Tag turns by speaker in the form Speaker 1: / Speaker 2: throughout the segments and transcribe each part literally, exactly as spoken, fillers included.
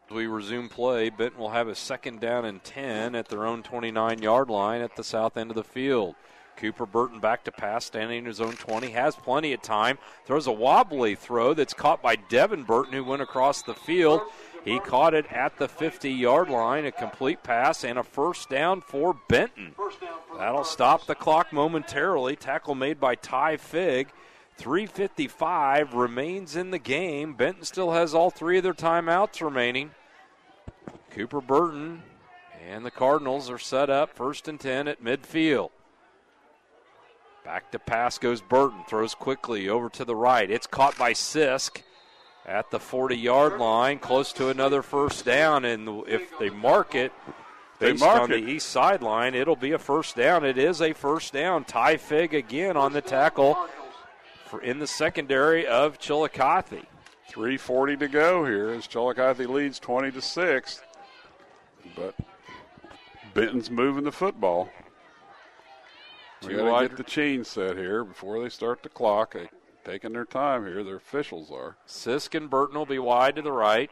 Speaker 1: We resume play. Benton will have a second down and ten at their own twenty-nine-yard line at the south end of the field. Cooper Burton back to pass, standing in his own twenty, has plenty of time, throws a wobbly throw that's caught by Devin Burton, who went across the field. He caught it at the fifty-yard line, a complete pass and a first down for Benton. That'll stop the clock momentarily. Tackle made by Ty Figg. three fifty-five remains in the game. Benton still has all three of their timeouts remaining. Cooper Burton and the Cardinals are set up first and ten at midfield. Back to pass goes Burton. Throws quickly over to the right. It's caught by Sisk at the forty-yard line, close to another first down. And if they mark it, based
Speaker 2: mark
Speaker 1: on
Speaker 2: it.
Speaker 1: the east sideline, it'll be a first down. It is a first down. Ty Figg again on the tackle for in the secondary of Chillicothe.
Speaker 2: three forty to go here as Chillicothe leads twenty to six. But Benton's moving the football. We
Speaker 1: Two
Speaker 2: got to
Speaker 1: wide-
Speaker 2: get the chain set here before they start the clock. They taking their time here. Their officials are.
Speaker 1: Sisk and Burton will be wide to the right.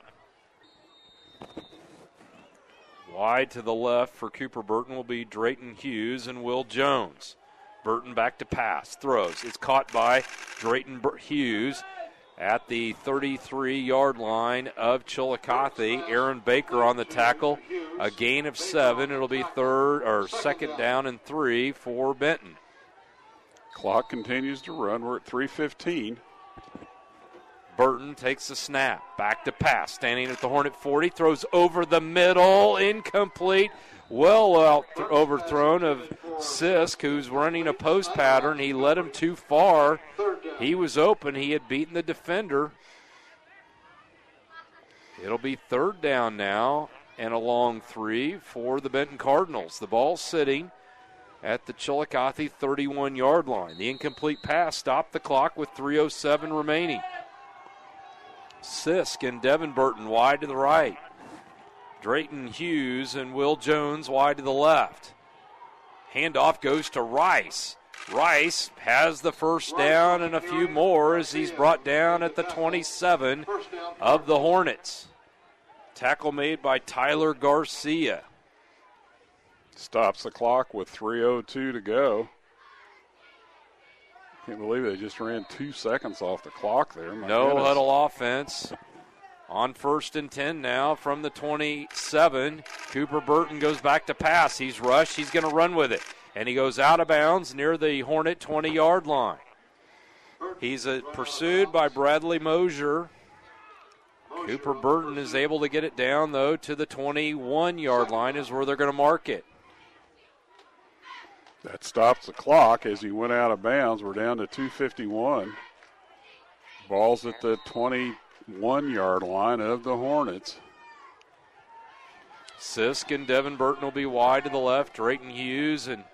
Speaker 1: Wide to the left for Cooper Burton will be Drayton Hughes and Will Jones. Burton back to pass, throws. It's caught by Drayton Bur- Hughes at the thirty-three-yard line of Chillicothe. Aaron Baker on the tackle. A gain of seven. It'll be third or second down and three for Benton.
Speaker 2: Clock continues to run. We're at three fifteen.
Speaker 1: Burton takes the snap. Back to pass. Standing at the Hornet forty. Throws over the middle. Incomplete. Well out th- overthrown of Sisk, who's running a post pattern. He led him too far. He was open. He had beaten the defender. It'll be third down now and a long three for the Benton Cardinals. The ball sitting at the Chillicothe thirty-one-yard line. The incomplete pass stopped the clock with three oh seven remaining. Sisk and Devin Burton wide to the right. Drayton Hughes and Will Jones wide to the left. Handoff goes to Rice. Rice has the first down and a few more as he's brought down at the twenty-seven of the Hornets. Tackle made by Tyler Garcia.
Speaker 2: Stops the clock with three oh two to go. Can't believe they just ran two seconds off the clock there. My
Speaker 1: No
Speaker 2: goodness.
Speaker 1: huddle offense. On first and ten now from the twenty-seven. Cooper Burton goes back to pass. He's rushed. He's going to run with it. And he goes out of bounds near the Hornet twenty-yard line. He's uh, pursued by Bradley Mosier. Cooper Burton is able to get it down, though, to the twenty-one-yard line is where they're going to mark it.
Speaker 2: That stops the clock as he went out of bounds. We're down to two fifty-one. Ball's at the twenty-one-yard line of the Hornets.
Speaker 1: Sisk and Devin Burton will be wide to the left. Drayton Hughes and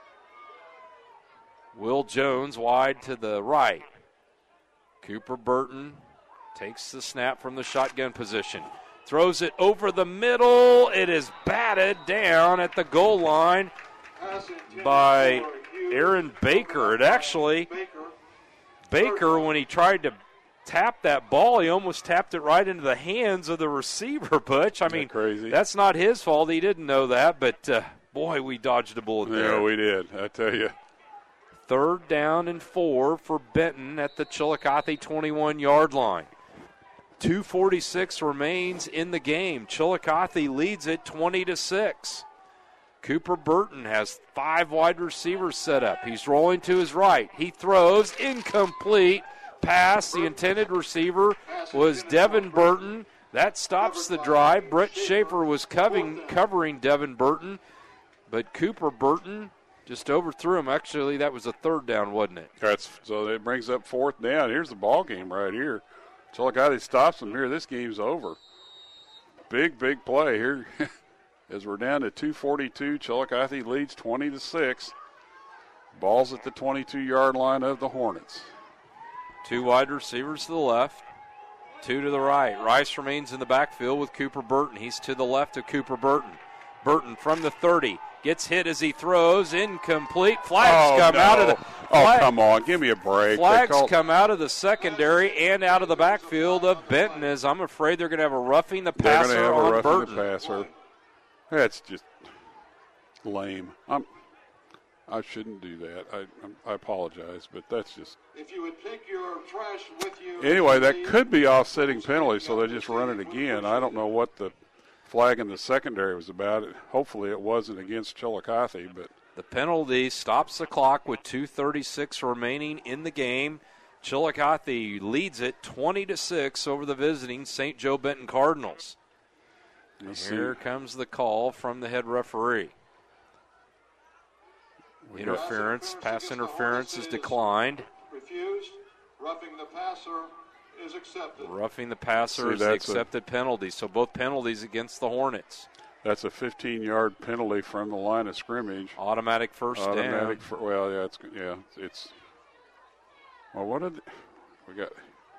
Speaker 1: Will Jones wide to the right. Cooper Burton takes the snap from the shotgun position. Throws it over the middle. It is batted down at the goal line by Aaron Baker. It actually, Baker, when he tried to tap that ball, he almost tapped it right into the hands of the receiver, Butch. I mean,
Speaker 2: crazy.
Speaker 1: That's not his fault. He didn't know that, but uh, boy, we dodged a bullet there.
Speaker 2: Yeah, we did, I tell you.
Speaker 1: Third down and four for Benton at the Chillicothe twenty-one-yard line. two forty-six remains in the game. Chillicothe leads it twenty to six. Cooper Burton has five wide receivers set up. He's rolling to his right. He throws incomplete pass. The intended receiver was Devin Burton. That stops the drive. Brett Schaefer was covering, covering Devin Burton, but Cooper Burton just overthrew him. Actually, that was a third down, wasn't it?
Speaker 2: That's so that brings up fourth down. Here's the ball game right here. Chillicothe stops them here. This game's over. Big, big play here. As we're down to two forty-two, Chillicothe leads twenty to six. Ball's at the twenty-two-yard line of the Hornets.
Speaker 1: Two wide receivers to the left, two to the right. Rice remains in the backfield with Cooper Burton. He's to the left of Cooper Burton. Burton from the thirty. Gets hit as he throws. Incomplete. Flags
Speaker 2: oh,
Speaker 1: come
Speaker 2: no.
Speaker 1: out of the flag,
Speaker 2: Oh, come on. Give me a break.
Speaker 1: Flags
Speaker 2: called,
Speaker 1: come out of the secondary and out of the backfield of Benton, as I'm afraid they're going to have a roughing the passer
Speaker 2: they're
Speaker 1: on
Speaker 2: have a
Speaker 1: Burton.
Speaker 2: The passer. That's just lame. I'm, I shouldn't do that. I, I'm, I apologize, but that's just.
Speaker 3: If you would take your trash with you.
Speaker 2: Anyway, that could be offsetting penalty, so they just run it again. I don't know what the flag in the secondary was about. It hopefully it wasn't against Chillicothe, but
Speaker 1: the penalty stops the clock with two thirty-six remaining in the game. Chillicothe leads it twenty to six over the visiting Saint Joe Benton Cardinals. Here comes the call from the head referee. We interference, pass interference is declined.
Speaker 3: Refused. Roughing the passer is accepted.
Speaker 1: Roughing the passer
Speaker 2: See,
Speaker 1: is the
Speaker 2: that's a-
Speaker 1: accepted penalty. So both penalties against the Hornets.
Speaker 2: that's a fifteen-yard penalty from the line of scrimmage.
Speaker 1: Automatic first
Speaker 2: Automatic.
Speaker 1: down.
Speaker 2: For, well, yeah, it's yeah, it's. Well, what did we got?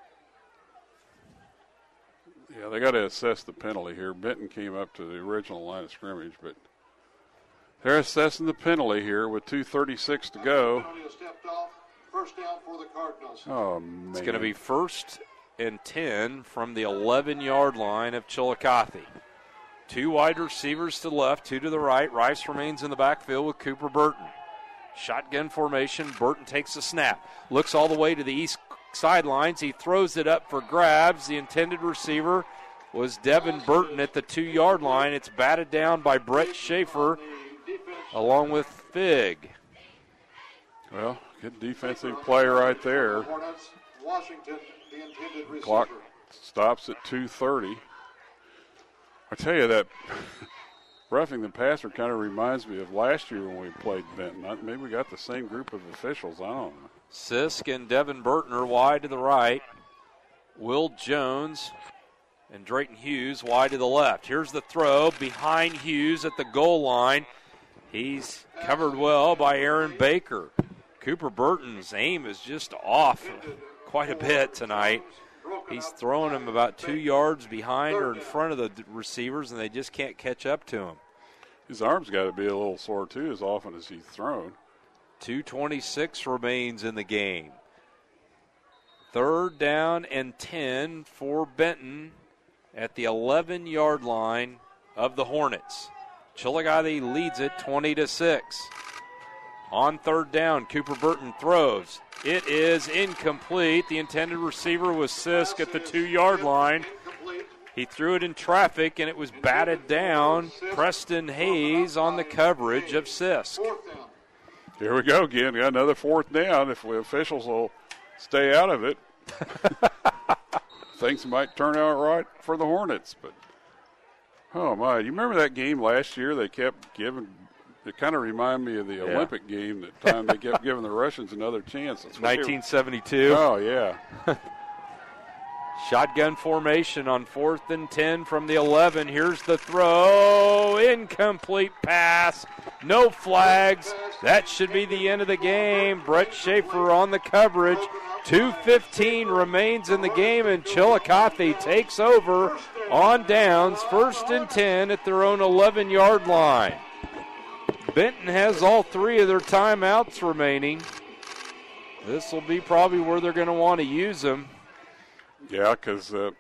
Speaker 2: Yeah, they got to assess the penalty here. Benton came up to the original line of scrimmage, but they're assessing the penalty here with two thirty-six to go.
Speaker 3: Penalty is stepped off. First down for the Cardinals.
Speaker 2: Oh man,
Speaker 1: It's going to be first and ten from the eleven-yard line of Chillicothe. Two wide receivers to the left, two to the right. Rice remains in the backfield with Cooper Burton. Shotgun formation. Burton takes the snap. Looks all the way to the east sidelines. He throws it up for grabs. The intended receiver was Devin Burton at the two-yard line. It's batted down by Brett Schaefer along with Fig.
Speaker 2: Well, good defensive play right there.
Speaker 3: Hornets, Washington, the intended receiver.
Speaker 2: Clock stops at two thirty. I tell you that roughing the passer kind of reminds me of last year when we played Benton. I- Maybe we got the same group of officials. I don't know.
Speaker 1: Sisk and Devin Burton are wide to the right. Will Jones and Drayton Hughes wide to the left. Here's the throw behind Hughes at the goal line. He's covered well by Aaron Baker. Cooper Burton's aim is just off quite a bit tonight. He's throwing him about two yards behind or in front of the d- receivers, and they just can't catch up to him.
Speaker 2: His arm's got to be a little sore, too, as often as he's thrown.
Speaker 1: two twenty-six remains in the game. Third down and ten for Benton at the eleven-yard line of the Hornets. Chillicothe leads it twenty to six. On third down, Cooper Burton throws. It is incomplete. The intended receiver was Sisk at the two-yard line. He threw it in traffic, and it was batted down. Preston Hayes on the coverage of Sisk.
Speaker 2: Here we go again. Got another fourth down. If the officials will stay out of it, things might turn out right for the Hornets. But, oh, my. You remember that game last year? They kept giving – it kind of reminded me of the
Speaker 1: Yeah.
Speaker 2: Olympic game, that time they kept giving the Russians another chance. That's what they were-
Speaker 1: nineteen seventy-two.
Speaker 2: Oh, yeah.
Speaker 1: Shotgun formation on fourth and ten from the eleven. Here's the throw. Incomplete pass. No flags. That should be the end of the game. Brett Schaefer on the coverage. two fifteen remains in the game, and Chillicothe takes over on downs. First and ten at their own eleven-yard line. Benton has all three of their timeouts remaining. This will be probably where they're going to want to use them.
Speaker 2: Yeah, because uh,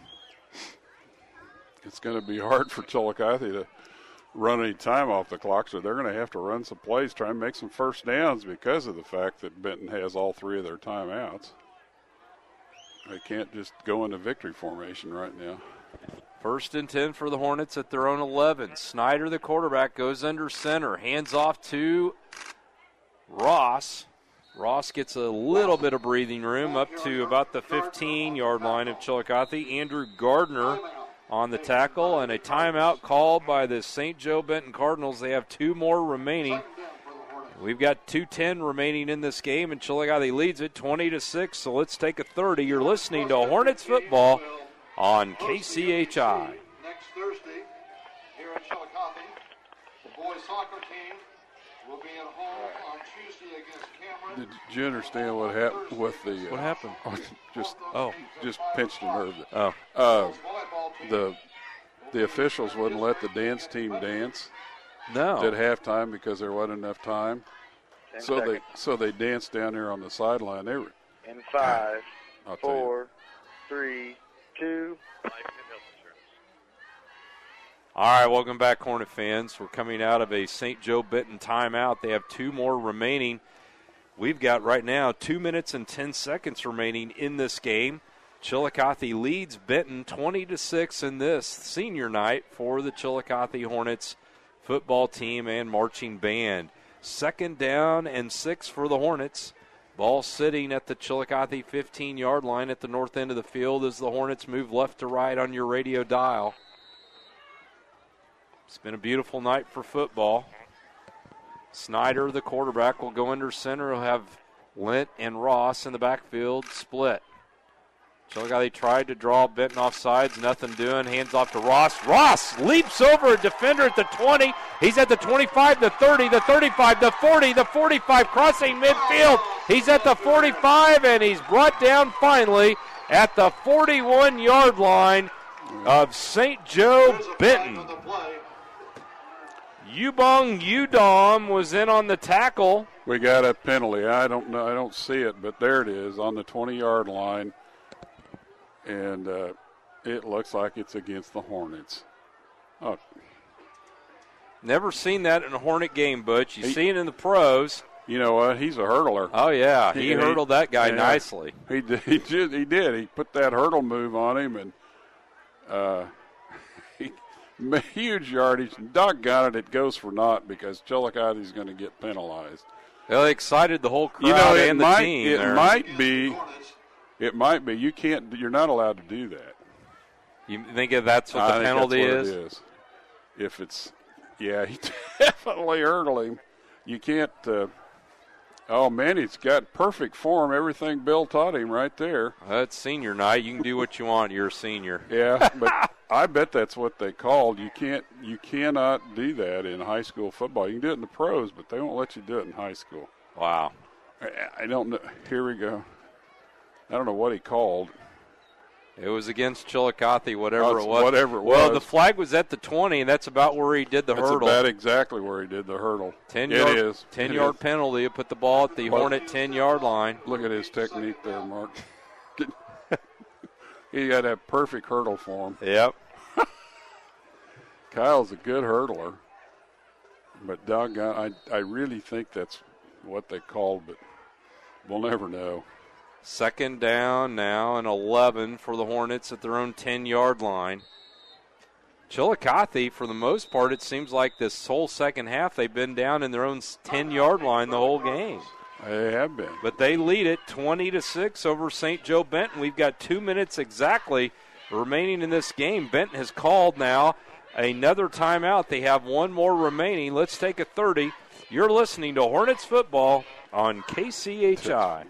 Speaker 2: it's going to be hard for Chillicothe to run any time off the clock, so they're going to have to run some plays, try and make some first downs because of the fact that Benton has all three of their timeouts. They can't just go into victory formation right now.
Speaker 1: First and ten for the Hornets at their own eleven. Snyder, the quarterback, goes under center. Hands off to Ross. Ross gets a little bit of breathing room up to about the fifteen-yard line of Chillicothe. Andrew Gardner on the tackle, and a timeout called by the Saint Joe Benton Cardinals. They have two more remaining. We've got two ten remaining in this game, and Chillicothe leads it twenty to six, so let's take a thirty. You're listening to Hornets football on K C H I.
Speaker 3: Next Thursday, here in Chillicothe, the boys soccer team will be at home on Tuesday against Cameron.
Speaker 2: Did you understand what happened with the? Uh,
Speaker 1: What happened?
Speaker 2: just
Speaker 1: Oh.
Speaker 2: just pinched a nerve.
Speaker 1: Oh.
Speaker 2: Uh, the the officials wouldn't let the dance team dance
Speaker 1: No.
Speaker 2: at halftime because there wasn't enough time.
Speaker 4: Ten
Speaker 2: So
Speaker 4: seconds.
Speaker 2: they so they danced down here on the sideline. They were
Speaker 4: In five,
Speaker 2: I'll tell you.
Speaker 4: four, three, two.
Speaker 1: All right, welcome back, Hornet fans. We're coming out of a Saint Joe Benton timeout. They have two more remaining. We've got right now two minutes and ten seconds remaining in this game. Chillicothe leads Benton twenty to six in this senior night for the Chillicothe Hornets football team and marching band. Second down and six for the Hornets. Ball sitting at the Chillicothe fifteen-yard line at the north end of the field as the Hornets move left to right on your radio dial. It's been a beautiful night for football. Snyder, the quarterback, will go under center. He'll have Lent and Ross in the backfield split. Chillicothe tried to draw Benton off sides, nothing doing. Hands off to Ross. Ross leaps over a defender at the twenty. He's at the twenty-five, the thirty, the thirty-five, the forty, the forty-five, crossing midfield. He's at the forty-five, and he's brought down finally at the forty-one-yard line of Saint Joe Benton. Yubong Udom was in on the tackle.
Speaker 2: We got a penalty. I don't know. I don't see it, but there it is on the twenty-yard line, and uh, it looks like it's against the Hornets. Oh,
Speaker 1: Never seen that in a Hornet game, Butch. You
Speaker 2: He-
Speaker 1: see it in the pros.
Speaker 2: you know what? He's a hurtler.
Speaker 1: Oh, yeah. He
Speaker 2: He-
Speaker 1: hurdled that guy
Speaker 2: yeah.
Speaker 1: nicely.
Speaker 2: He did. He did. He did. He put that hurdle move on him, and uh, he, huge yardage. Doggone it, it goes for naught because Chillicothe's going to get penalized.
Speaker 1: Well, they excited the whole crowd
Speaker 2: You know, it
Speaker 1: and the
Speaker 2: might.
Speaker 1: team
Speaker 2: It
Speaker 1: there.
Speaker 2: might be. It might be. You can't. You're not allowed to do that.
Speaker 1: You think if that's what
Speaker 2: I
Speaker 1: the
Speaker 2: think
Speaker 1: penalty
Speaker 2: that's what
Speaker 1: is?
Speaker 2: It is. If it's, yeah, he definitely hurdled him. You can't. Uh, oh man, he's got perfect form. Everything Bill taught him right there.
Speaker 1: That's senior night. You can do what you want. You're a senior.
Speaker 2: Yeah, but I bet that's what they called. You can't. You cannot do that in high school football. You can do it in the pros, but they won't let you do it in high school.
Speaker 1: Wow.
Speaker 2: I, I don't know. Here we go. I don't know what he called.
Speaker 1: It was against Chillicothe, whatever
Speaker 2: Oh,
Speaker 1: it
Speaker 2: it's
Speaker 1: was.
Speaker 2: whatever it
Speaker 1: well,
Speaker 2: was.
Speaker 1: the flag was at the twenty, and that's about where he did the
Speaker 2: That's
Speaker 1: hurdle.
Speaker 2: about exactly where he did the hurdle.
Speaker 1: ten
Speaker 2: it
Speaker 1: yard,
Speaker 2: is.
Speaker 1: ten
Speaker 2: It
Speaker 1: yard
Speaker 2: is.
Speaker 1: penalty. It put the ball at the
Speaker 2: Well-
Speaker 1: Hornet ten-yard line.
Speaker 2: Look at his technique there, Mark. He got that perfect hurdle for him.
Speaker 1: Yep.
Speaker 2: Kyle's a good hurdler, but doggone, I I really think that's what they called, but we'll never know.
Speaker 1: Second down now and eleven for the Hornets at their own ten-yard line. Chillicothe, for the most part, it seems like this whole second half they've been down in their own ten-yard line the whole game.
Speaker 2: They have been.
Speaker 1: But they lead it twenty to six over Saint Joe Benton. We've got two minutes exactly remaining in this game. Benton has called now another timeout. They have one more remaining. Let's take a thirty. You're listening to Hornets football on K C H I.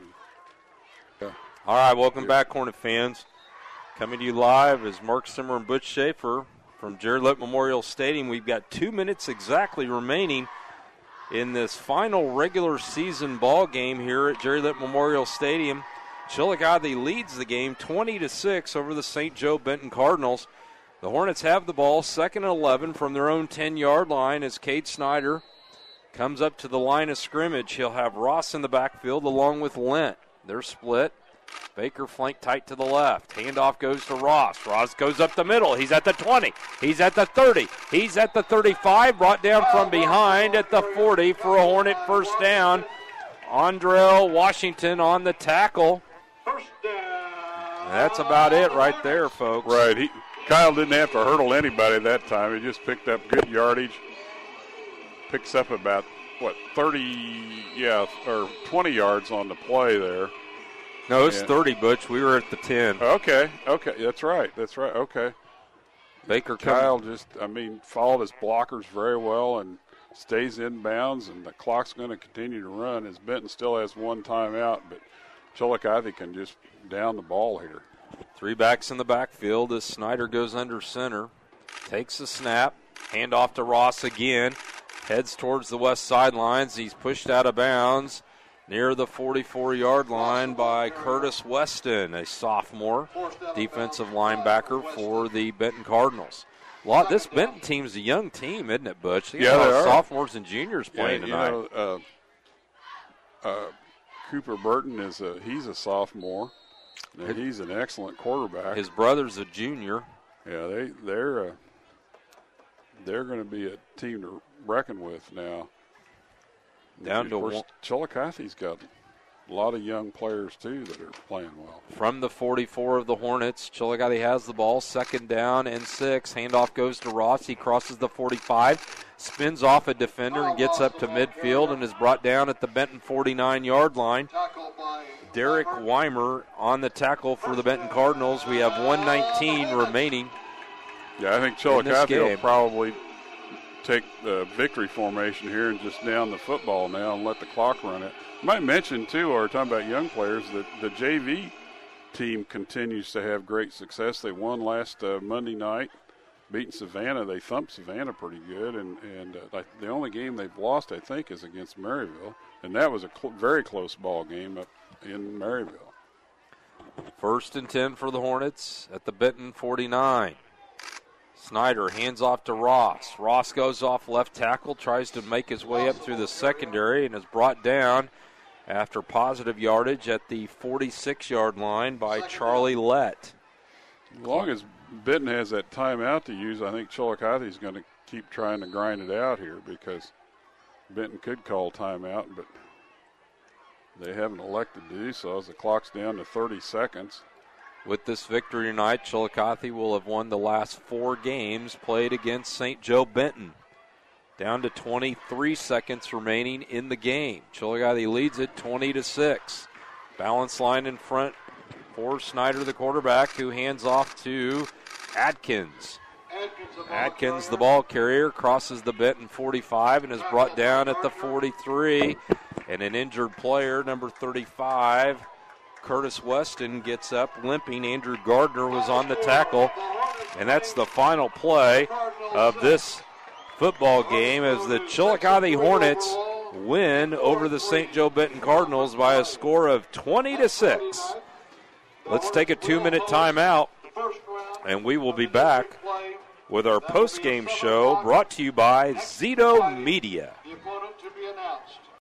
Speaker 1: All right, welcome back, Hornet fans. Coming to you live is Mark Simmer and Butch Schaefer from Jerry Litt Memorial Stadium. We've got two minutes exactly remaining in this final regular season ball game here at Jerry Litt Memorial Stadium. Chillicothe leads the game twenty to six over the Saint Joe Benton Cardinals. The Hornets have the ball, second and eleven from their own ten-yard line as Cade Snyder comes up to the line of scrimmage. He'll have Ross in the backfield along with Lent. They're split. Baker flanked tight to the left. Handoff goes to Ross. Ross goes up the middle. He's at the twenty. He's at the thirty. He's at the thirty-five. Brought down from behind at the forty for a Hornet first down. Andrell Washington on the tackle.
Speaker 3: First down.
Speaker 1: That's about it right there, folks.
Speaker 2: Right. He Kyle didn't have to hurdle anybody that time. He just picked up good yardage. Picks up about, what, thirty, yeah, or twenty yards on the play there.
Speaker 1: No, it's
Speaker 2: Yeah.
Speaker 1: thirty, Butch. We were at the ten.
Speaker 2: Okay, okay, that's right, that's right, okay.
Speaker 1: Baker comes.
Speaker 2: Kyle just, I mean, followed his blockers very well and stays in bounds, and the clock's going to continue to run as Benton still has one timeout, but Chillicothe can just down the ball here.
Speaker 1: Three backs in the backfield as Snyder goes under center. Takes the snap. Hand off to Ross again. Heads towards the west sidelines. He's pushed out of bounds near the forty-four-yard line by Curtis Weston, a sophomore defensive linebacker for the Benton Cardinals. A lot. This Benton team's a young team, isn't it, Butch? They got
Speaker 2: Yeah,
Speaker 1: a lot
Speaker 2: they
Speaker 1: of
Speaker 2: are.
Speaker 1: sophomores and juniors playing
Speaker 2: yeah, you
Speaker 1: tonight.
Speaker 2: know, uh, uh, Cooper Burton is a he's a sophomore, and he's an excellent quarterback.
Speaker 1: His brother's a junior.
Speaker 2: Yeah, they they're uh, they're going to be a team to reckon with now.
Speaker 1: Down
Speaker 2: of
Speaker 1: to
Speaker 2: course,
Speaker 1: one.
Speaker 2: Chillicothe's got a lot of young players too that are playing well.
Speaker 1: From the forty-four of the Hornets, Chillicothe has the ball, second down and six. Handoff goes to Ross. He crosses the forty-five, spins off a defender and gets up to midfield and is brought down at the Benton forty-nine-yard line.
Speaker 3: Tackle by
Speaker 1: Derek Weimer on the tackle for the Benton Cardinals. We have one nineteen remaining.
Speaker 2: Yeah, I think
Speaker 1: In this
Speaker 2: Chillicothe will
Speaker 1: game.
Speaker 2: probably take the victory formation here and just down the football now and let the clock run it. I might mention, too, while we're talking about young players, that the J V team continues to have great success. They won last uh, Monday night, beating Savannah. They thumped Savannah pretty good, and, and uh, like the only game they've lost, I think, is against Maryville, and that was a cl- very close ball game up in Maryville.
Speaker 1: First and ten for the Hornets at the Benton forty-nine. Snyder hands off to Ross. Ross goes off left tackle, tries to make his way up through the secondary, and is brought down after positive yardage at the forty-six-yard line by Charlie Lett.
Speaker 2: As long as Benton has that timeout to use, I think Chillicothe is going to keep trying to grind it out here because Benton could call timeout, but they haven't elected to do so as the clock's down to thirty seconds.
Speaker 1: With this victory tonight, Chillicothe will have won the last four games played against Saint Joe Benton. Down to twenty-three seconds remaining in the game. Chillicothe leads it twenty to six. Balance line in front for Snyder, the quarterback, who hands off to Adkins.
Speaker 3: Adkins, the ball
Speaker 1: Adkins, the
Speaker 3: carrier.
Speaker 1: ball carrier, crosses the Benton forty-five and is brought down at the forty-three. And an injured player, number thirty-five, Curtis Weston, gets up limping. Andrew Gardner was on the tackle. And that's the final play of this football game as the Chillicothe Hornets win over the Saint Joe Benton Cardinals by a score of twenty to six. Let's take a two-minute timeout, and we will be back with our post-game show brought to you by Zito Media.
Speaker 3: The opponent to be announced.